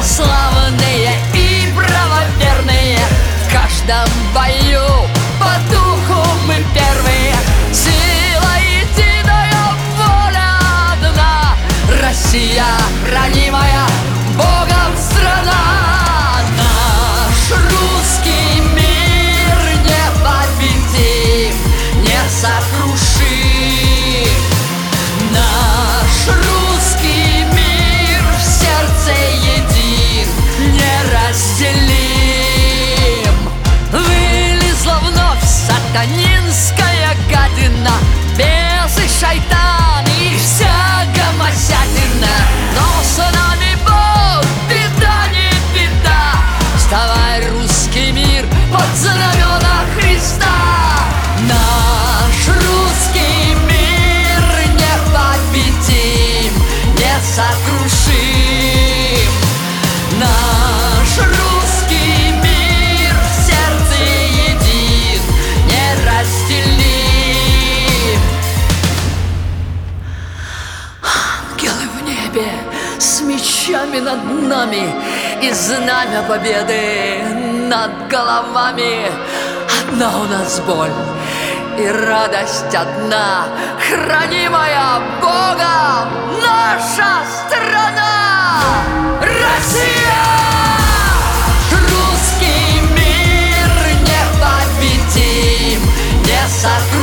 славные и правоверные. В каждом бою по духу мы первые. Сила единая, воля одна. Россия ранимая, Богом страна. Наш русский мир непобедим, несокрушим. Наш русский мир в сердце един, неразделим. Вылезла вновь сатанинская гадина, бесы, шайтан и вся гомосятина. Но с нами Бог, беда не беда. Вставай, русский мир, под знамена Христа. Наш русский мир непобедим, несокрушим. Наш русский мир в сердце един, неразделим. Ангелы в небе с мечами над нами, и знамя победы над головами. Одна у нас боль и радость одна, хранимая Богом наша страна. Россия! Русский мир непобедим, несокрушим.